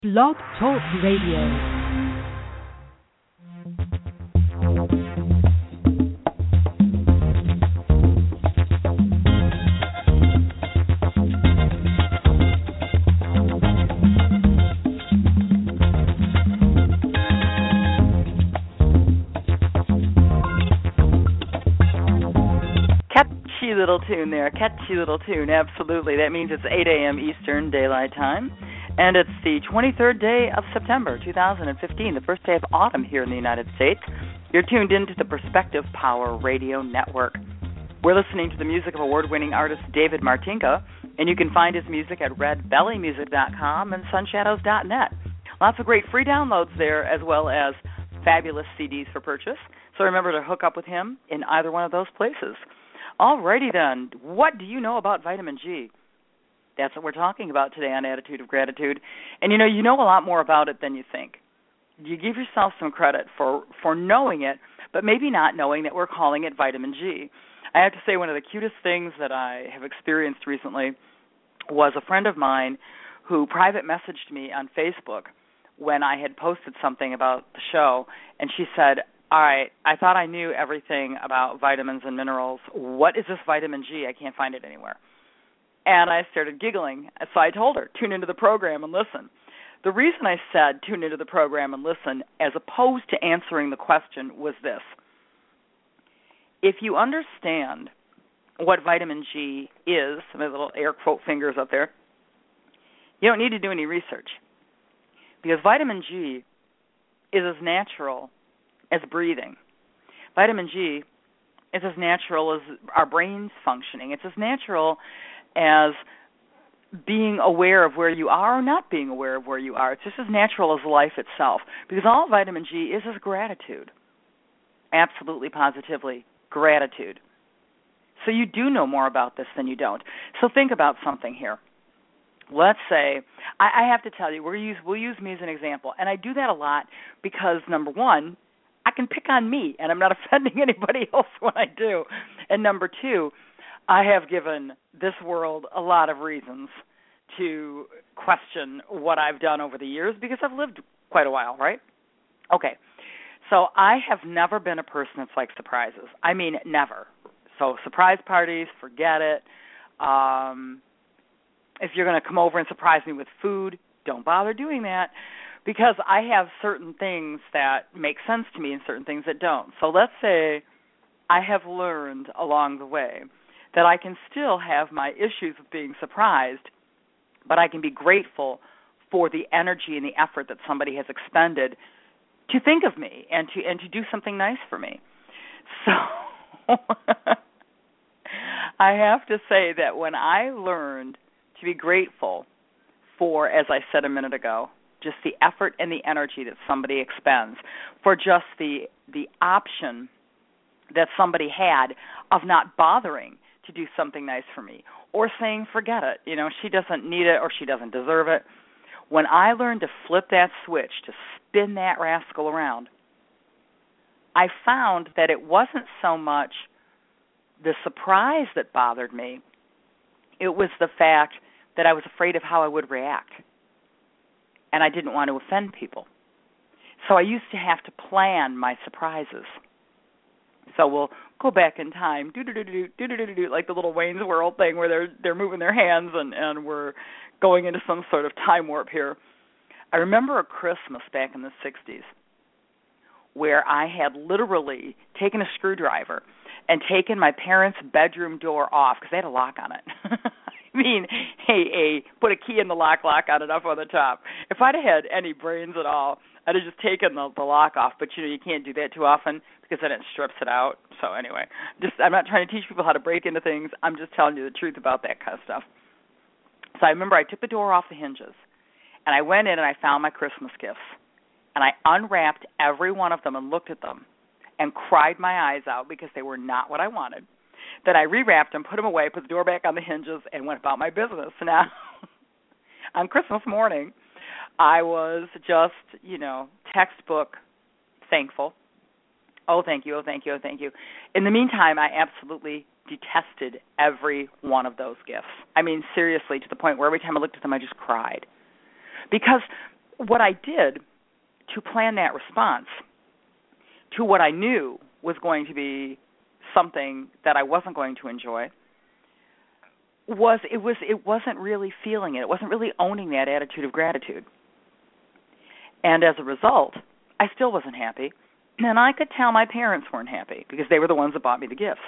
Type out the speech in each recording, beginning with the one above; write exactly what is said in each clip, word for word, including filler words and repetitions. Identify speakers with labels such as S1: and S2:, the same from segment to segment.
S1: Blog Talk Radio.
S2: Little tune there, catchy little tune, absolutely. That means it's eight a.m. Eastern Daylight Time, and it's the twenty-third day of September, two thousand fifteen, the first day of autumn here in the United States. You're tuned into the Perspective Power Radio Network. We're listening to the music of award-winning artist David Martinka, and you can find his music at red belly music dot com and sunshadows dot net. Lots of great free downloads there, as well as fabulous C Ds for purchase. So remember to hook up with him in either one of those places. Alrighty then, what do you know about vitamin G? That's what we're talking about today on Attitude of Gratitude. And you know, you know a lot more about it than you think. You give yourself some credit for, for knowing it, but maybe not knowing that we're calling it vitamin G. I have to say one of the cutest things that I have experienced recently was a friend of mine who private messaged me on Facebook when I had posted something about the show, and she said, all right, I thought I knew everything about vitamins and minerals. What is this vitamin G? I can't find it anywhere. And I started giggling. So I told her, tune into the program and listen. The reason I said tune into the program and listen, as opposed to answering the question, was this. If you understand what vitamin G is, my little air quote fingers up there, you don't need to do any research. Because vitamin G is as natural as breathing. Vitamin G is as natural as our brains functioning. It's as natural as being aware of where you are or not being aware of where you are. It's just as natural as life itself. Because all vitamin G is is gratitude. Absolutely, positively, gratitude. So you do know more about this than you don't. So think about something here. Let's say, I, I have to tell you, we'll use, we'll use me as an example. And I do that a lot because, number one, I can pick on me, and I'm not offending anybody else when I do. And number two, I have given this world a lot of reasons to question what I've done over the years because I've lived quite a while, right? Okay, so I have never been a person that's like surprises. I mean, never. So surprise parties, forget it. Um, if you're going to come over and surprise me with food, don't bother doing that. Because I have certain things that make sense to me and certain things that don't. So let's say I have learned along the way that I can still have my issues with being surprised, but I can be grateful for the energy and the effort that somebody has expended to think of me and to and to do something nice for me. So I have to say that when I learned to be grateful for, as I said a minute ago, just the effort and the energy that somebody expends, for just the the option that somebody had of not bothering to do something nice for me, or saying, forget it, you know, she doesn't need it or she doesn't deserve it. When I learned to flip that switch, to spin that rascal around, I found that it wasn't so much the surprise that bothered me, it was the fact that I was afraid of how I would react. And I didn't want to offend people. So I used to have to plan my surprises. So we'll go back in time, do-do-do-do, do-do-do-do, like the little Wayne's World thing where they're they're moving their hands and, and we're going into some sort of time warp here. I remember a Christmas back in the sixties where I had literally taken a screwdriver and taken my parents' bedroom door off because they had a lock on it. I mean, hey, hey, put a key in the lock, lock on it up on the top. If I'd have had any brains at all, I'd have just taken the, the lock off. But, you know, you can't do that too often because then it strips it out. So anyway, just I'm not trying to teach people how to break into things. I'm just telling you the truth about that kind of stuff. So I remember I took the door off the hinges, and I went in and I found my Christmas gifts. And I unwrapped every one of them and looked at them and cried my eyes out because they were not what I wanted. Then I rewrapped them, put them away, put the door back on the hinges, and went about my business. Now, on Christmas morning, I was just, you know, textbook thankful. Oh, thank you, oh, thank you, oh, thank you. In the meantime, I absolutely detested every one of those gifts. I mean, seriously, to the point where every time I looked at them, I just cried. Because what I did to plan that response to what I knew was going to be something that I wasn't going to enjoy was it was it wasn't really feeling it. It wasn't really owning that attitude of gratitude. And as a result, I still wasn't happy. And I could tell my parents weren't happy because they were the ones that bought me the gifts.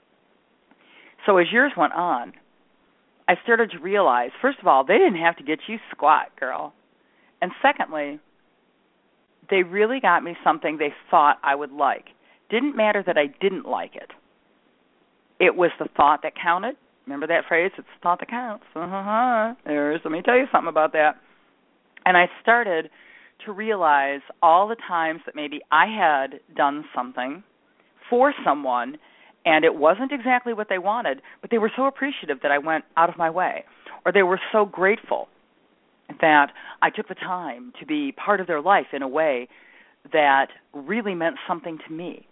S2: So as years went on, I started to realize, first of all, they didn't have to get you squat, girl. And secondly, they really got me something they thought I would like. Didn't matter that I didn't like it. It was the thought that counted. Remember that phrase? It's the thought that counts. Uh-huh. There's, let me tell you something about that. And I started to realize all the times that maybe I had done something for someone and it wasn't exactly what they wanted, but they were so appreciative that I went out of my way, or they were so grateful that I took the time to be part of their life in a way that really meant something to me.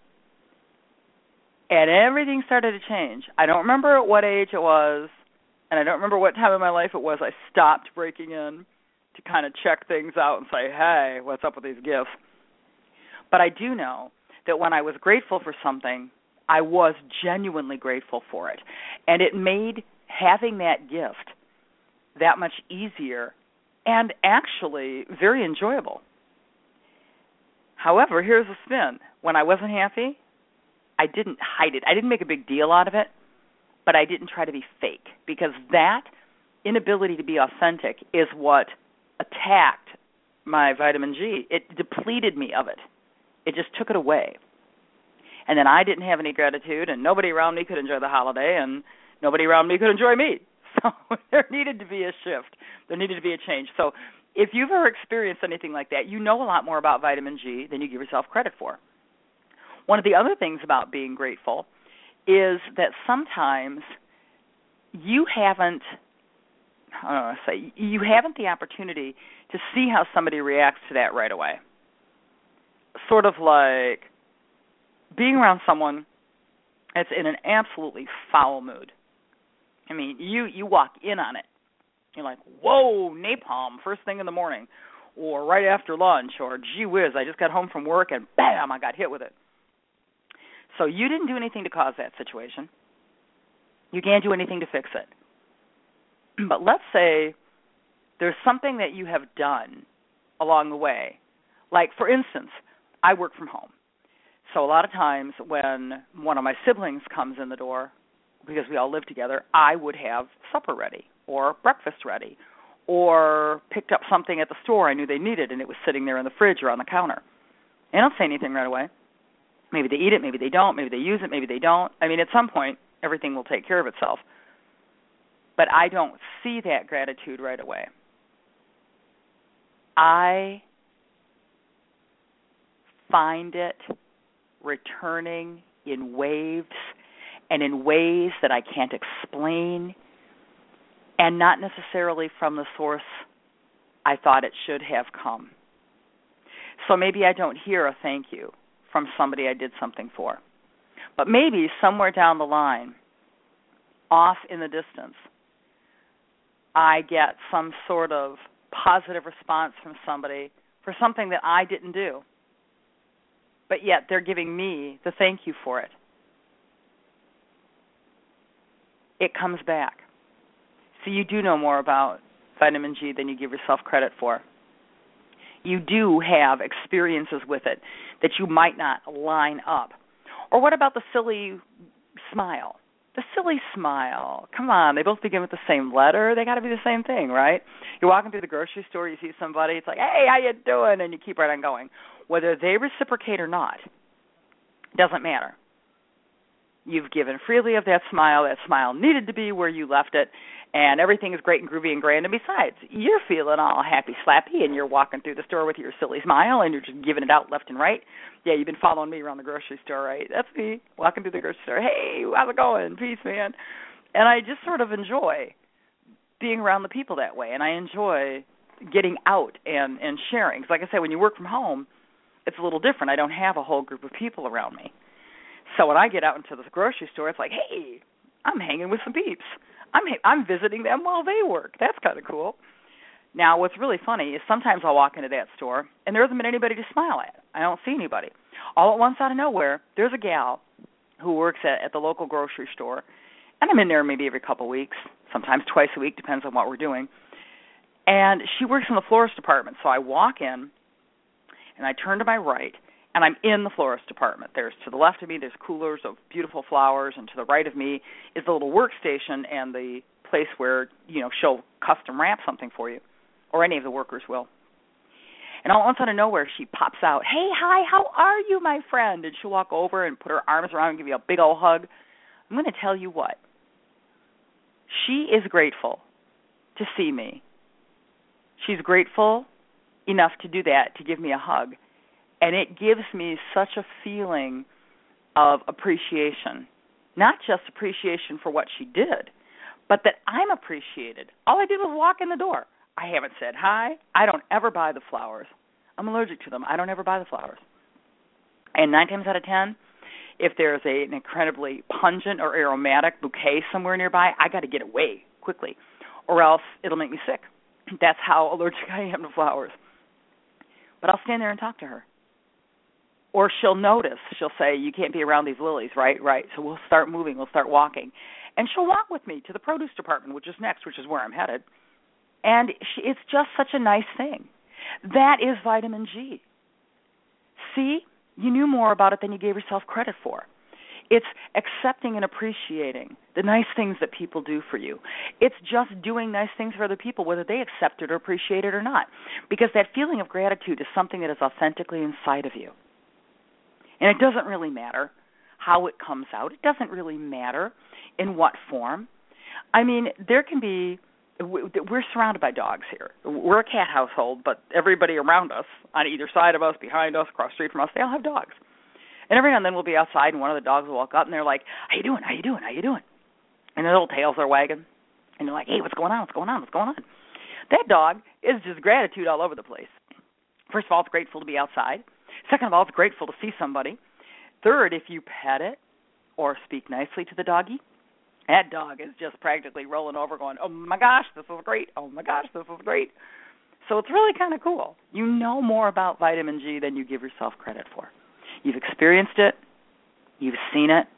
S2: And everything started to change. I don't remember at what age it was, and I don't remember what time in my life it was I stopped breaking in to kind of check things out and say, hey, what's up with these gifts? But I do know that when I was grateful for something, I was genuinely grateful for it. And it made having that gift that much easier and actually very enjoyable. However, here's the spin. When I wasn't happy, I didn't hide it. I didn't make a big deal out of it, but I didn't try to be fake, because that inability to be authentic is what attacked my vitamin G. It depleted me of it. It just took it away. And then I didn't have any gratitude, and nobody around me could enjoy the holiday, and nobody around me could enjoy me. So there needed to be a shift. There needed to be a change. So if you've ever experienced anything like that, you know a lot more about vitamin G than you give yourself credit for. One of the other things about being grateful is that sometimes you haven't, I don't know, say, you haven't the opportunity to see how somebody reacts to that right away. Sort of like being around someone that's in an absolutely foul mood. I mean, you, you walk in on it. You're like, whoa, napalm, first thing in the morning, or right after lunch, or gee whiz, I just got home from work and bam, I got hit with it. So you didn't do anything to cause that situation. You can't do anything to fix it. But let's say there's something that you have done along the way. Like, for instance, I work from home. So a lot of times when one of my siblings comes in the door, because we all live together, I would have supper ready or breakfast ready, or picked up something at the store I knew they needed and it was sitting there in the fridge or on the counter. And I don't say anything right away. Maybe they eat it, maybe they don't, maybe they use it, maybe they don't. I mean, at some point, everything will take care of itself. But I don't see that gratitude right away. I find it returning in waves and in ways that I can't explain, and not necessarily from the source I thought it should have come. So maybe I don't hear a thank you from somebody I did something for. But maybe somewhere down the line, off in the distance, I get some sort of positive response from somebody for something that I didn't do. But yet they're giving me the thank you for it. It comes back. So you do know more about vitamin G than you give yourself credit for. You do have experiences with it that you might not line up. Or what about the silly smile? The silly smile. Come on, they both begin with the same letter. They got to be the same thing, right? You're walking through the grocery store, you see somebody, it's like, hey, how you doing? And you keep right on going. Whether they reciprocate or not, doesn't matter. You've given freely of that smile. That smile needed to be where you left it, and everything is great and groovy and grand. And besides, you're feeling all happy, slappy, and you're walking through the store with your silly smile, and you're just giving it out left and right. Yeah, you've been following me around the grocery store, right? That's me, walking through the grocery store. Hey, how's it going? Peace, man. And I just sort of enjoy being around the people that way, and I enjoy getting out and, and sharing. Because like I said, when you work from home, it's a little different. I don't have a whole group of people around me. So when I get out into the grocery store, it's like, hey, I'm hanging with some peeps. I'm I'm visiting them while they work. That's kind of cool. Now, what's really funny is sometimes I'll walk into that store, and there hasn't been anybody to smile at. I don't see anybody. All at once, out of nowhere, there's a gal who works at, at the local grocery store, and I'm in there maybe every couple of weeks, sometimes twice a week, depends on what we're doing. And she works in the florist department, so I walk in, and I turn to my right, and I'm in the florist department. There's to the left of me, there's coolers of beautiful flowers, and to the right of me is the little workstation and the place where, you know, she'll custom wrap something for you, or any of the workers will. And all at once out of nowhere, she pops out, "Hey, hi, how are you, my friend?" And she'll walk over and put her arms around and give you a big old hug. I'm going to tell you what. She is grateful to see me. She's grateful enough to do that, to give me a hug. And it gives me such a feeling of appreciation. Not just appreciation for what she did, but that I'm appreciated. All I did was walk in the door. I haven't said hi. I don't ever buy the flowers. I'm allergic to them. I don't ever buy the flowers. And nine times out of ten, if there's a, an incredibly pungent or aromatic bouquet somewhere nearby, I got to get away quickly, or else it'll make me sick. That's how allergic I am to flowers. But I'll stand there and talk to her. Or she'll notice. She'll say, "You can't be around these lilies, right? Right. So we'll start moving. We'll start walking." And she'll walk with me to the produce department, which is next, which is where I'm headed. And she, it's just such a nice thing. That is vitamin G. See, you knew more about it than you gave yourself credit for. It's accepting and appreciating the nice things that people do for you. It's just doing nice things for other people, whether they accept it or appreciate it or not. Because that feeling of gratitude is something that is authentically inside of you. And it doesn't really matter how it comes out. It doesn't really matter in what form. I mean, there can be, we're surrounded by dogs here. We're a cat household, but everybody around us, on either side of us, behind us, across the street from us, they all have dogs. And every now and then we'll be outside, and one of the dogs will walk up, and they're like, "How you doing? How you doing? How you doing?" And their little tails are wagging. And they're like, "Hey, what's going on? What's going on? What's going on?" That dog is just gratitude all over the place. First of all, it's grateful to be outside. Second of all, it's grateful to see somebody. Third, if you pet it or speak nicely to the doggy, that dog is just practically rolling over going, "Oh, my gosh, this is great. Oh, my gosh, this is great." So it's really kind of cool. You know more about vitamin G than you give yourself credit for. You've experienced it. You've seen it.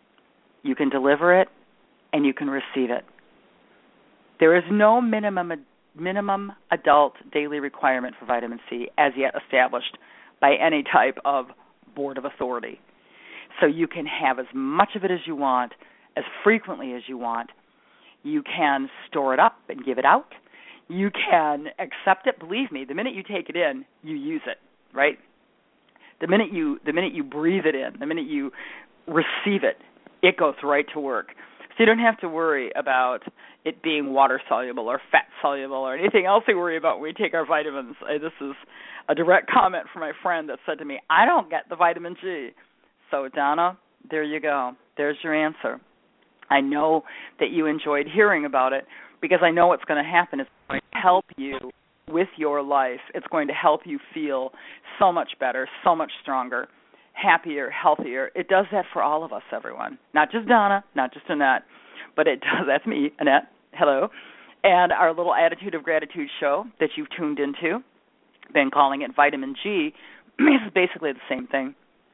S2: You can deliver it, and you can receive it. There is no minimum minimum adult daily requirement for vitamin C as yet established by any type of board of authority. So you can have as much of it as you want, as frequently as you want. You can store it up and give it out. You can accept it. Believe me, the minute you take it in, you use it, right? The minute you the minute you breathe it in, the minute you receive it, it goes right to work. So you don't have to worry about it being water soluble or fat soluble or anything else we worry about when we take our vitamins. This is a direct comment from my friend that said to me, "I don't get the vitamin G." So Donna, there you go. There's your answer. I know that you enjoyed hearing about it because I know what's going to happen. It's going to help you with your life. It's going to help you feel so much better, so much stronger, happier, healthier. It does that for all of us, everyone. Not just Donna, not just Annette, but it does. That's me, Annette. Hello. And our little Attitude of Gratitude show that you've tuned into, been calling it Vitamin G, is basically the same thing.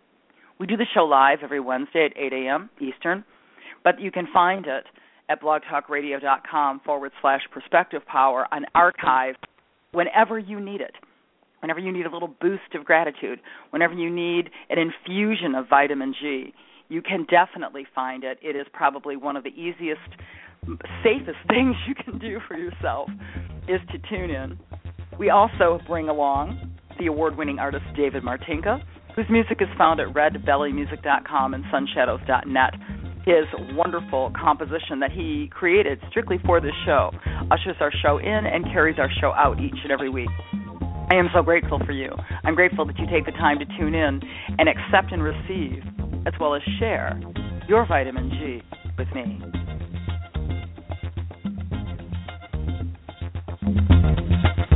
S2: We do the show live every Wednesday at eight a.m. Eastern, but you can find it at blogtalkradio.com forward slash perspective power on archive whenever you need it, whenever you need a little boost of gratitude, whenever you need an infusion of vitamin G. You can definitely find it. It is probably one of the easiest, safest things you can do for yourself is to tune in. We also bring along the award-winning artist David Martinka, whose music is found at red belly music dot com and sunshadows dot net. His wonderful composition that he created strictly for this show ushers our show in and carries our show out each and every week. I am so grateful for you. I'm grateful that you take the time to tune in and accept and receive, as well as share, your vitamin G with me.